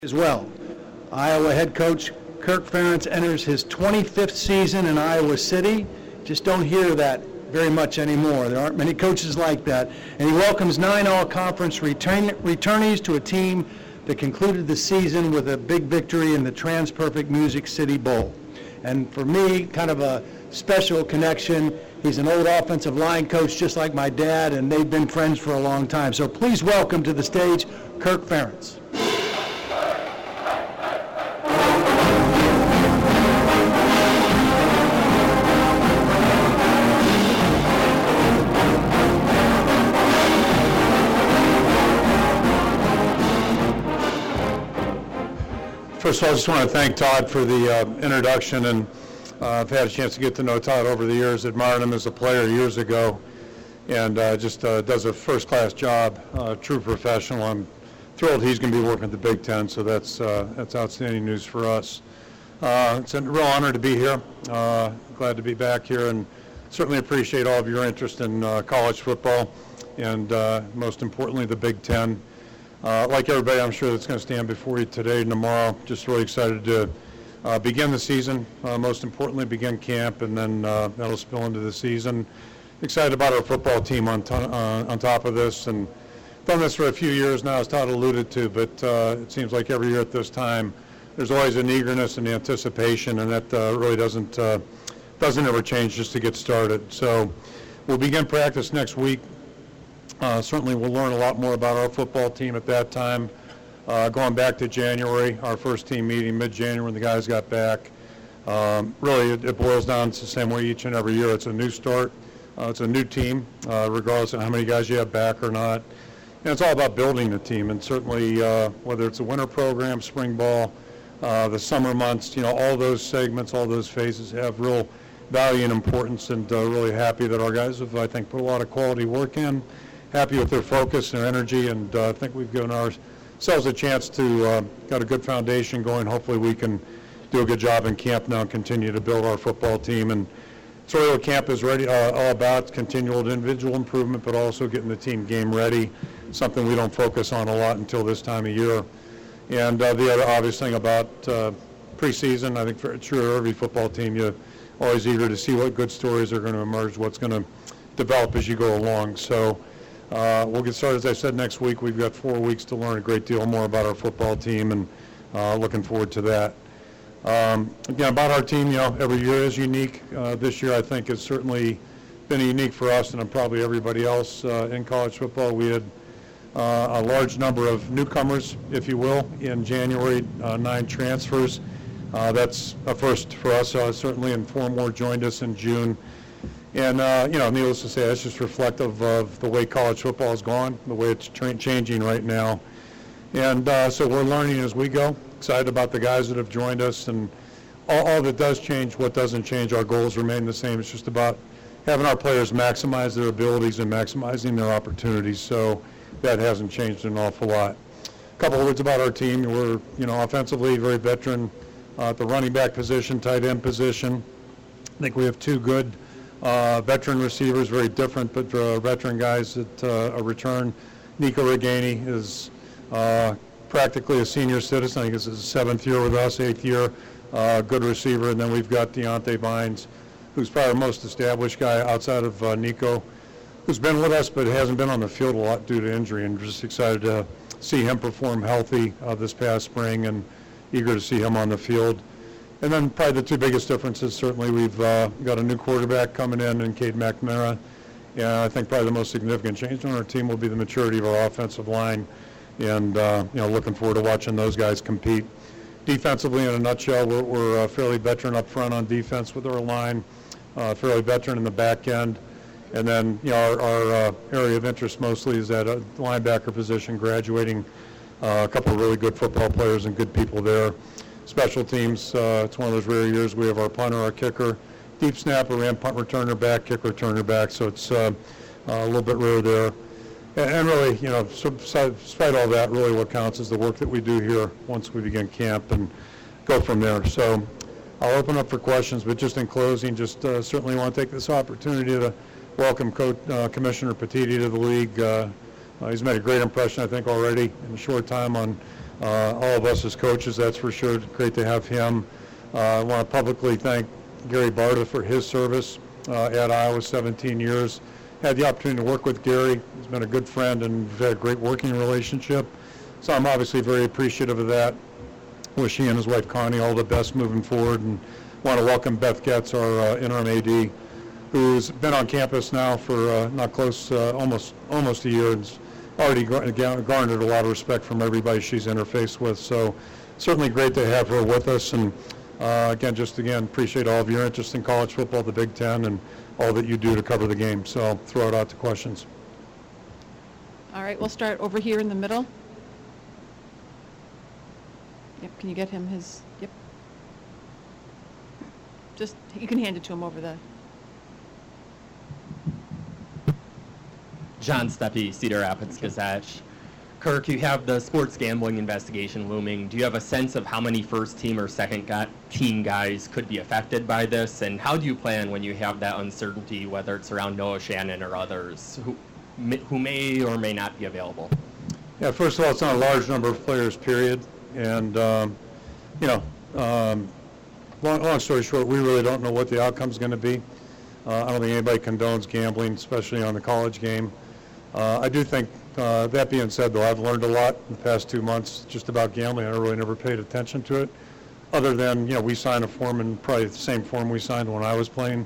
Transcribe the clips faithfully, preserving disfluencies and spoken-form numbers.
As well. Iowa head coach Kirk Ferentz enters his twenty-fifth season in Iowa City. Just don't hear that very much anymore. There aren't many coaches like that. And he welcomes nine all-conference return, returnees to a team that concluded the season with a big victory in the TransPerfect Music City Bowl. And for me, kind of a special connection. He's an old offensive line coach just like my dad, and they've been friends for a long time. So please welcome to the stage Kirk Ferentz. First of all, I just want to thank Todd for the uh, introduction, and uh, I've had a chance to get to know Todd over the years, admired him as a player years ago, and uh, just uh, does a first-class job, uh, true professional. I'm thrilled he's going to be working at the Big Ten, so that's uh, that's outstanding news for us. Uh, it's a real honor to be here. Uh, glad to be back here, and certainly appreciate all of your interest in uh, college football, and uh, most importantly, the Big Ten. Uh, like everybody, I'm sure that's going to stand before you today and tomorrow. Just really excited to uh, begin the season, uh, most importantly begin camp, and then uh, that'll spill into the season. Excited about our football team on, ton- uh, on top of this, and done this for a few years now, as Todd alluded to, but uh, it seems like every year at this time, there's always an eagerness and anticipation, and that uh, really doesn't, uh, doesn't ever change just to get started. So we'll begin practice next week. Uh, certainly we'll learn a lot more about our football team at that time. Uh, going back to January, our first team meeting, mid-January when the guys got back. Um, really, it, it boils down to the same way each and every year. It's a new start. Uh, it's a new team, uh, regardless of how many guys you have back or not. And it's all about building the team. And certainly, uh, whether it's a winter program, spring ball, uh, the summer months, you know, all those segments, all those phases have real value and importance. And uh, really happy that our guys have, I think, put a lot of quality work in. Happy with their focus and their energy, and uh, I think we've given ourselves a chance to uh, got a good foundation going. Hopefully we can do a good job in camp now and continue to build our football team. And it's really what camp is ready, uh, all about, continual individual improvement, but also getting the team game ready, something we don't focus on a lot until this time of year. And uh, the other obvious thing about uh, preseason, I think for sure every football team, you're always eager to see what good stories are going to emerge, what's going to develop as you go along. So. Uh, we'll get started, as I said, next week. We've got four weeks to learn a great deal more about our football team, and uh, looking forward to that. Um, again, about our team, you know, every year is unique. Uh, this year, I think, has certainly been unique for us and probably everybody else uh, in college football. We had uh, a large number of newcomers, if you will, in January, uh, nine transfers. Uh, that's a first for us, uh, certainly, and four more joined us in June. And, uh, you know, needless to say, that's just reflective of the way college football has gone, the way it's tra- changing right now. And uh, so we're learning as we go, excited about the guys that have joined us. And all, all that does change, what doesn't change, our goals remain the same. It's just about having our players maximize their abilities and maximizing their opportunities. So that hasn't changed an awful lot. A couple of words about our team. We're, you know, offensively very veteran uh, at the running back position, tight end position. I think we have two good Uh, veteran receivers, very different, but uh, veteran guys that uh, a return. Nico Reganey is uh, practically a senior citizen. I think it's his seventh year with us, eighth year, uh, good receiver. And then we've got Deontay Vines, who's probably our most established guy outside of uh, Nico, who's been with us but hasn't been on the field a lot due to injury. And just excited to see him perform healthy uh, this past spring, and eager to see him on the field. And then probably the two biggest differences, certainly we've uh, got a new quarterback coming in in Cade McNamara. And I think probably the most significant change on our team will be the maturity of our offensive line. And, uh, you know, looking forward to watching those guys compete. Defensively, in a nutshell, we're, we're uh, fairly veteran up front on defense with our line, uh, fairly veteran in the back end. And then, you know, our, our uh, area of interest mostly is at a linebacker position, graduating uh, a couple of really good football players and good people there. Special teams, uh, it's one of those rare years we have our punter, our kicker, deep snapper, and punt returner back, kick returner back, so it's uh, uh, a little bit rare there. And, and really, you know, despite all that, really what counts is the work that we do here once we begin camp and go from there. So I'll open up for questions, but just in closing, just uh, certainly want to take this opportunity to welcome Coach, uh, Commissioner Petitti to the league. Uh, uh, he's made a great impression, I think, already in a short time on uh, all of us as coaches, that's for sure. Great to have him. Uh, I want to publicly thank Gary Barta for his service uh, at Iowa, seventeen years. Had the opportunity to work with Gary. He's been a good friend and we've had a great working relationship. So I'm obviously very appreciative of that. Wish he and his wife Connie all the best moving forward, and want to welcome Beth Getz, our uh, interim A D, who's been on campus now for uh, not close, uh, almost almost a year, and already garnered a lot of respect from everybody she's interfaced with. So certainly great to have her with us, and uh, again, just again, appreciate all of your interest in college football, the Big Ten, and all that you do to cover the game. So I'll throw it out to questions. All right, we'll start over here in the middle. Yep, can you get him his, yep. Just, you can hand it to him over the, John Steppe, Cedar Rapids Gazette. Kirk, you have the sports gambling investigation looming. Do you have a sense of how many first team or second gu- team guys could be affected by this? And how do you plan when you have that uncertainty, whether it's around Noah Shannon or others, who, who may or may not be available? Yeah, first of all, it's not a large number of players, period. And, um, you know, um, long, long story short, we really don't know what the outcome's going to be. Uh, I don't think anybody condones gambling, especially on the college game. Uh, I do think, uh, that being said, though, I've learned a lot in the past two months just about gambling. I really never paid attention to it, other than, you know, we signed a form, and probably the same form we signed when I was playing.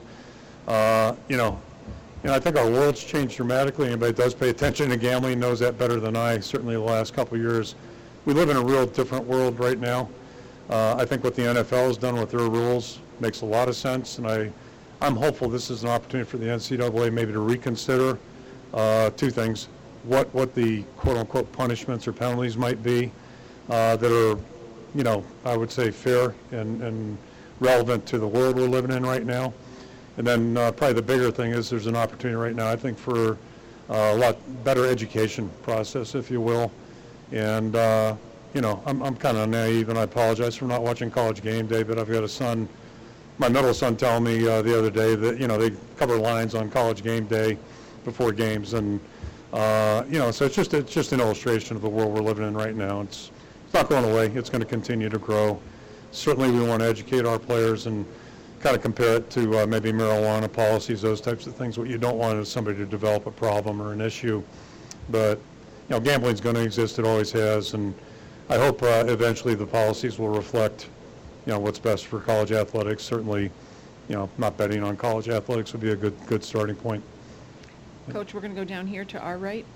Uh, you know, and I think our world's changed dramatically. Anybody that does pay attention to gambling knows that better than I, certainly the last couple of years. We live in a real different world right now. Uh, I think what the N F L has done with their rules makes a lot of sense, and I, I'm hopeful this is an opportunity for the N C double A maybe to reconsider uh, two things: what what the quote-unquote punishments or penalties might be uh, that are, you know, I would say fair and, and relevant to the world we're living in right now. And then uh, probably the bigger thing is there's an opportunity right now, I think, for uh, a lot better education process, if you will. And, uh, you know, I'm, I'm kind of naive, and I apologize for not watching College Game Day, but I've got a son, my middle son, telling me uh, the other day that, you know, they cover lines on College Game Day before games. And, uh, you know, so it's just, it's just an illustration of the world we're living in right now. It's, it's not going away. It's going to continue to grow. Certainly we want to educate our players and kind of compare it to uh, maybe marijuana policies, those types of things. What you don't want is somebody to develop a problem or an issue. But you know, gambling's going to exist. It always has, and I hope uh, eventually the policies will reflect, you know, what's best for college athletics. Certainly, you know, not betting on college athletics would be a good good starting point. Coach, we're going to go down here to our right.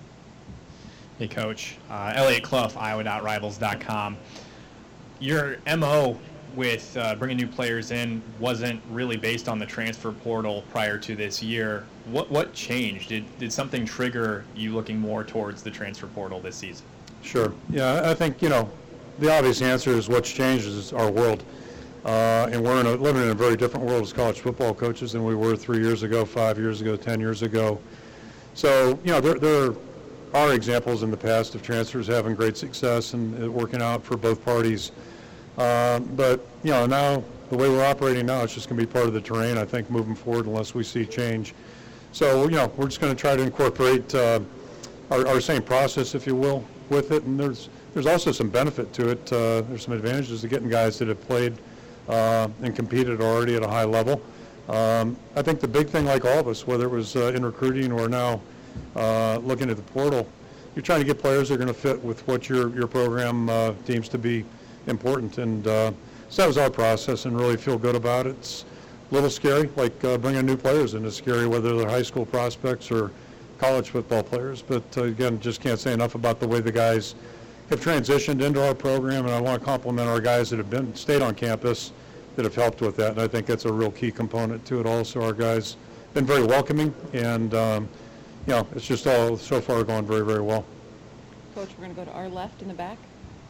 Hey, Coach. Uh, Elliot Clough, Iowa dot rivals dot com. Your M O with uh, bringing new players in wasn't really based on the transfer portal prior to this year. What what changed? Did did something trigger you looking more towards the transfer portal this season? Sure. Yeah, I think, you know, the obvious answer is what's changed is our world. Uh, and we're in a, living in a very different world as college football coaches than we were three years ago, five years ago, ten years ago. So, you know, there, there are examples in the past of transfers having great success and it working out for both parties. Uh, but, you know, now the way we're operating now, it's just going to be part of the terrain, I think, moving forward unless we see change. So, you know, we're just going to try to incorporate uh, our, our same process, if you will, with it. And there's there's also some benefit to it. Uh, there's some advantages to getting guys that have played uh, and competed already at a high level. Um, I think the big thing, like all of us, whether it was uh, in recruiting or now uh, looking at the portal, you're trying to get players that are going to fit with what your, your program uh, deems to be important. And uh, so that was our process, and really feel good about it. It's a little scary, like uh, bringing new players in. It's scary whether they're high school prospects or college football players. But uh, again, just can't say enough about the way the guys have transitioned into our program, and I want to compliment our guys that have been stayed on campus that have helped with that. And I think that's a real key component to it also. Our guys been very welcoming, and um, you know, it's just all so far going very, very well. Coach, we're going to go to our left in the back.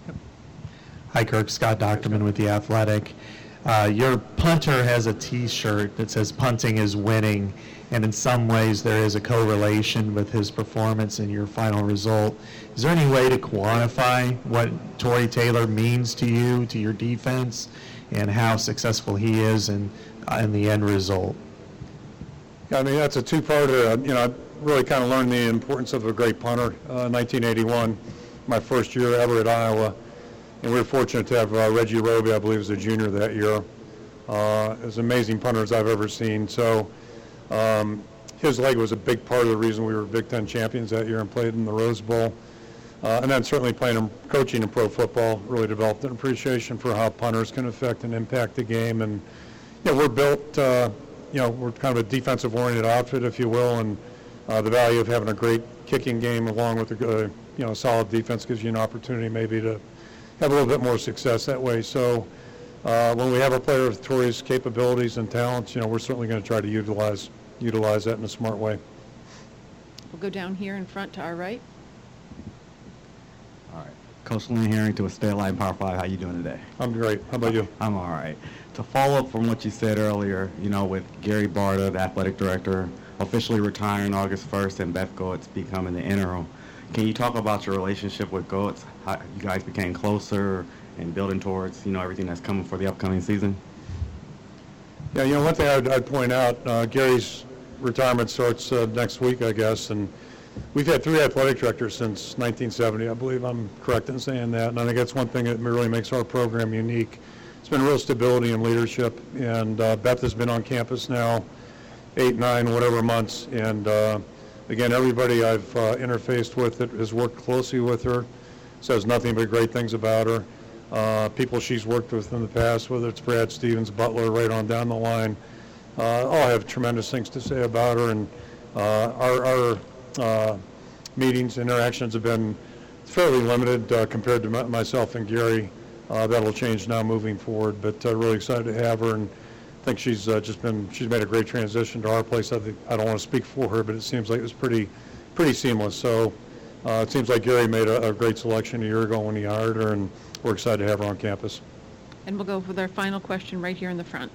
Hi, Kirk. Scott Docterman with The Athletic. Uh, your punter has a T-shirt that says punting is winning, and in some ways there is a correlation with his performance and your final result. Is there any way to quantify what Tory Taylor means to you, to your defense, and how successful he is in, uh, in the end result? Yeah, I mean, that's a two-parter. Uh, you know, I really kind of learned the importance of a great punter uh, in nineteen eighty-one. my first year ever at Iowa, and we were fortunate to have uh, Reggie Roby, I believe, was a junior that year. Uh, as amazing punters I've ever seen. So um, his leg was a big part of the reason we were Big Ten champions that year and played in the Rose Bowl. Uh, and then certainly playing and coaching in pro football really developed an appreciation for how punters can affect and impact the game. And you know, we're built, uh, you know, we're kind of a defensive-oriented outfit, if you will, and uh, the value of having a great kicking game along with a uh, you know solid defense gives you an opportunity maybe to have a little bit more success that way. So uh, when we have a player with Tori's capabilities and talents, you know, we're certainly going to try to utilize utilize that in a smart way. We'll go down here in front to our right. All right. Coach Lynn Harrington with State Line Power five. How you doing today? I'm great. How about you? I'm all right. To follow up from what you said earlier, you know, with Gary Barta, the athletic director, officially retiring August first and Beth Goetz becoming the interim, can you talk about your relationship with Goetz, how you guys became closer and building towards, you know, everything that's coming for the upcoming season? Yeah, you know, one thing I'd, I'd point out, uh, Gary's retirement starts uh, next week, I guess, and we've had three athletic directors since nineteen seventy. I believe I'm correct in saying that, and I think that's one thing that really makes our program unique. It's been real stability and leadership, and uh, Beth has been on campus now eight, nine, whatever months, and uh, again, everybody I've uh, interfaced with that has worked closely with her says nothing but great things about her. Uh, people she's worked with in the past, whether it's Brad Stevens, Butler, right on down the line, uh, all have tremendous things to say about her, and uh, our, our uh, meetings, interactions have been fairly limited uh, compared to m- myself and Gary. Uh, that'll change now moving forward, but uh, really excited to have her, and I think she's uh, just been, she's made a great transition to our place. I think, I don't want to speak for her, but it seems like it was pretty, pretty seamless. So uh, it seems like Gary made a, a great selection a year ago when he hired her, and we're excited to have her on campus. And we'll go with our final question right here in the front.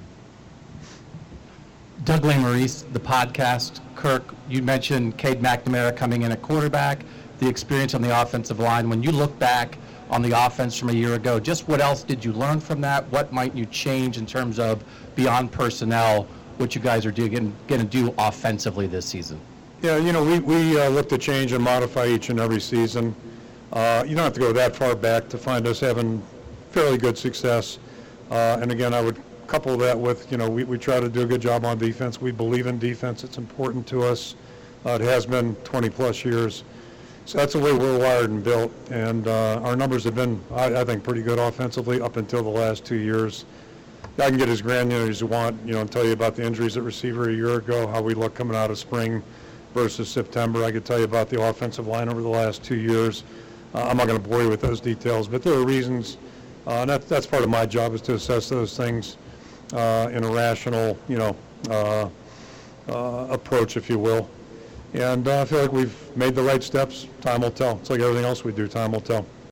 Doug Maurice, the podcast. Kirk, you mentioned Cade McNamara coming in at quarterback, the experience on the offensive line. When you look back on the offense from a year ago, just what else did you learn from that? What might you change in terms of beyond personnel, what you guys are going to do offensively this season? Yeah, you know, we, we uh, look to change and modify each and every season. Uh, you don't have to go that far back to find us having fairly good success. Uh, and again, I would couple that with, you know, we, we try to do a good job on defense. We believe in defense. It's important to us. Uh, it has been twenty plus years. So that's the way we're wired and built. And uh, our numbers have been, I, I think, pretty good offensively up until the last two years. I can get as granular as you want, you know, and tell you about the injuries at receiver a year ago, how we look coming out of spring versus September. I could tell you about the offensive line over the last two years. Uh, I'm not going to bore you with those details, but there are reasons, uh, and that, that's part of my job is to assess those things uh, in a rational, you know, uh, uh, approach, if you will. And uh, I feel like we've made the right steps. Time will tell. It's like everything else we do. Time will tell.